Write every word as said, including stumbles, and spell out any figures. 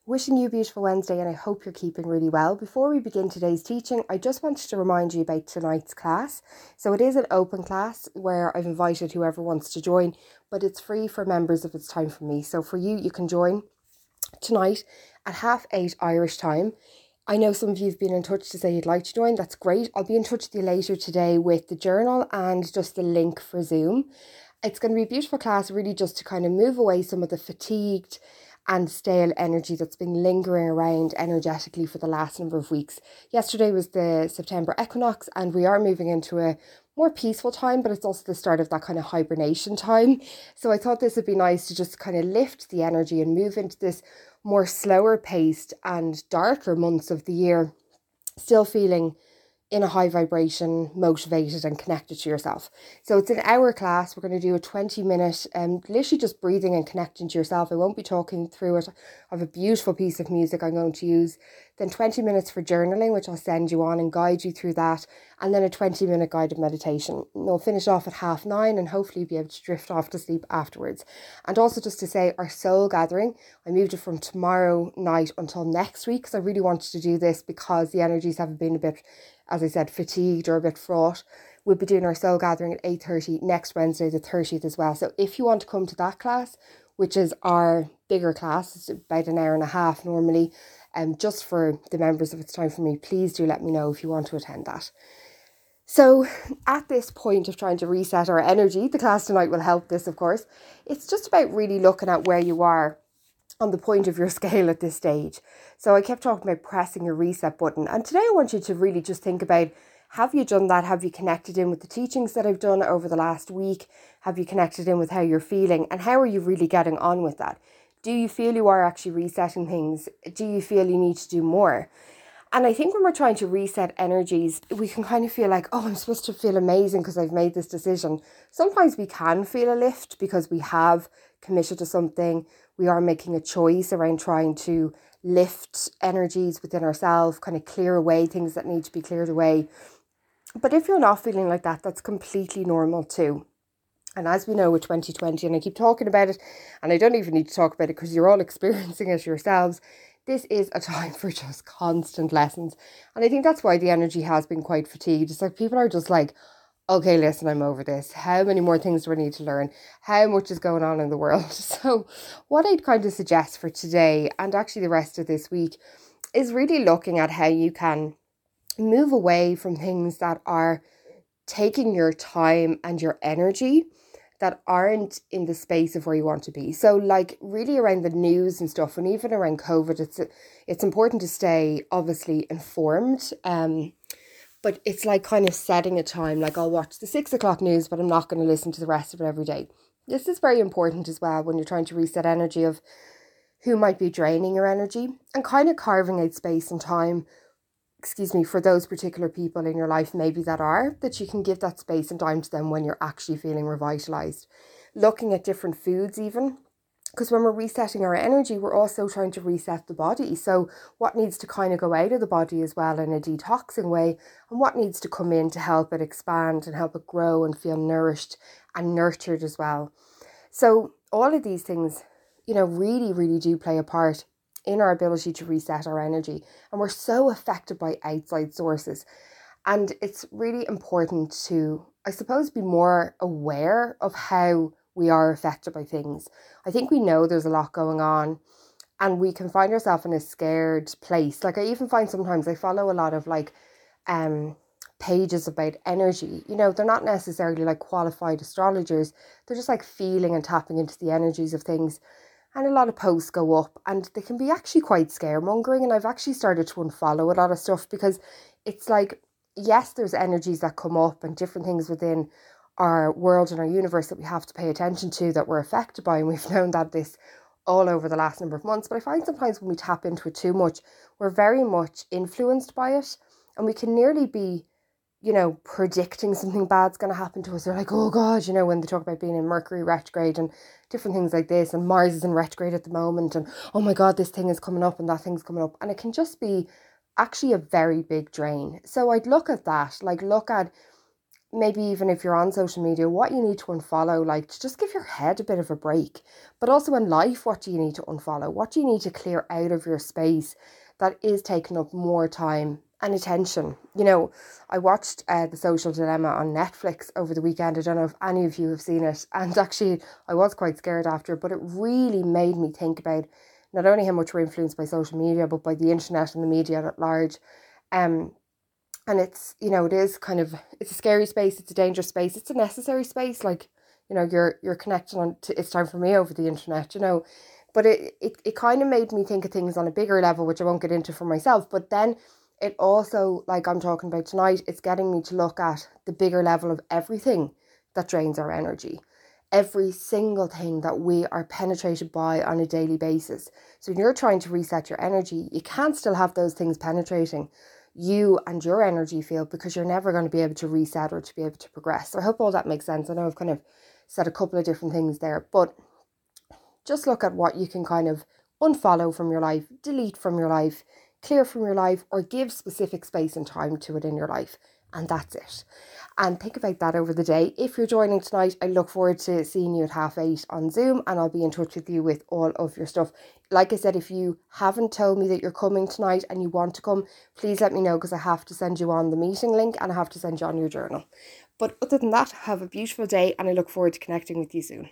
Wishing you a beautiful Wednesday, and I hope you're keeping really well. Before we begin today's teaching, I just wanted to remind you about tonight's class. So it is an open class where I've invited whoever wants to join, but it's free for members if it's time for me. So for you, you can join tonight at half eight Irish time. I know some of you have been in touch to say you'd like to join. That's great. I'll be in touch with you later today with the journal and just the link for Zoom. It's going to be a beautiful class, really just to kind of move away some of the fatigued and stale energy that's been lingering around energetically for the last number of weeks. Yesterday was the September equinox, and we are moving into a more peaceful time, but it's also the start of that kind of hibernation time. So I thought this would be nice to just kind of lift the energy and move into this more slower paced and darker months of the year, still feeling in a high vibration, motivated and connected to yourself. So it's an hour class. We're going to do a twenty minute, um, literally just breathing and connecting to yourself. I won't be talking through it. I have a beautiful piece of music I'm going to use. Then twenty minutes for journaling, which I'll send you on and guide you through that. And then a twenty minute guided meditation. We'll finish off at half nine and hopefully be able to drift off to sleep afterwards. And also just to say, our soul gathering, I moved it from tomorrow night until next week because I really wanted to do this because the energies have been a bit, as I said, fatigued or a bit fraught. We'll be doing our soul gathering at eight thirty next Wednesday, the thirtieth as well. So if you want to come to that class, which is our bigger class, it's about an hour and a half normally, um, just for the members, if it's time for me, please do let me know if you want to attend that. So at this point of trying to reset our energy, the class tonight will help this, of course. It's just about really looking at where you are on the point of your scale at this stage. So I kept talking about pressing your reset button. And today I want you to really just think about, have you done that? Have you connected in with the teachings that I've done over the last week? Have you connected in with how you're feeling? And how are you really getting on with that? Do you feel you are actually resetting things? Do you feel you need to do more? And I think when we're trying to reset energies, we can kind of feel like, oh, I'm supposed to feel amazing because I've made this decision. Sometimes we can feel a lift because we have committed to something. We are making a choice around trying to lift energies within ourselves, kind of clear away things that need to be cleared away. But if you're not feeling like that, that's completely normal too. And as we know with twenty twenty, and I keep talking about it, and I don't even need to talk about it because you're all experiencing it yourselves, this is a time for just constant lessons. And I think that's why the energy has been quite fatigued. It's like people are just like, okay, listen, I'm over this. How many more things do I need to learn? How much is going on in the world? So what I'd kind of suggest for today, and actually the rest of this week, is really looking at how you can move away from things that are taking your time and your energy, that aren't in the space of where you want to be. So like really around the news and stuff, and even around COVID, it's it's important to stay obviously informed. Um, but it's like kind of setting a time, like I'll watch the six o'clock news, but I'm not going to listen to the rest of it every day. This is very important as well when you're trying to reset energy of who might be draining your energy, and kind of carving out space and time, excuse me, for those particular people in your life maybe that are, that you can give that space and time to them when you're actually feeling revitalized. Looking at different foods even, because when we're resetting our energy, we're also trying to reset the body. So what needs to kind of go out of the body as well in a detoxing way, and what needs to come in to help it expand and help it grow and feel nourished and nurtured as well. So all of these things, you know, really, really do play a part in our ability to reset our energy. And we're so affected by outside sources. And it's really important to, I suppose, be more aware of how we are affected by things. I think we know there's a lot going on, and we can find ourselves in a scared place. Like I even find sometimes I follow a lot of like um pages about energy. You know, they're not necessarily like qualified astrologers. They're just like feeling and tapping into the energies of things. And a lot of posts go up and they can be actually quite scaremongering. And I've actually started to unfollow a lot of stuff because it's like, yes, there's energies that come up and different things within our world and our universe that we have to pay attention to, that we're affected by. And we've known that this all over the last number of months. But I find sometimes when we tap into it too much, we're very much influenced by it. And we can nearly be, you know, predicting something bad's going to happen to us. They're like, oh God, you know, when they talk about being in Mercury retrograde and different things like this, and Mars is in retrograde at the moment, and oh my God, this thing is coming up and that thing's coming up. And it can just be actually a very big drain. So I'd look at that, like look at maybe even if you're on social media, what you need to unfollow, like to just give your head a bit of a break. But also in life, what do you need to unfollow? What do you need to clear out of your space that is taking up more time and attention? You know, I watched uh, The Social Dilemma on Netflix over the weekend. I don't know if any of you have seen it. And actually, I was quite scared after, but it really made me think about not only how much we're influenced by social media, but by the internet and the media at large. Um, and it's, you know, it is kind of, it's a scary space, it's a dangerous space, it's a necessary space. Like, you know, you're you're connecting on to It's Time for Me over the internet, you know. But it, it, it kind of made me think of things on a bigger level, which I won't get into for myself. But then it also, like I'm talking about tonight, it's getting me to look at the bigger level of everything that drains our energy. Every single thing that we are penetrated by on a daily basis. So when you're trying to reset your energy, you can't still have those things penetrating you and your energy field, because you're never going to be able to reset or to be able to progress. So I hope all that makes sense. I know I've kind of said a couple of different things there, but just look at what you can kind of unfollow from your life, delete from your life, clear from your life, or give specific space and time to it in your life. And that's it. And think about that over the day. If you're joining tonight, I look forward to seeing you at half eight on Zoom, and I'll be in touch with you with all of your stuff. Like I said, if you haven't told me that you're coming tonight and you want to come, please let me know, because I have to send you on the meeting link and I have to send you on your journal. But other than that, have a beautiful day, and I look forward to connecting with you soon.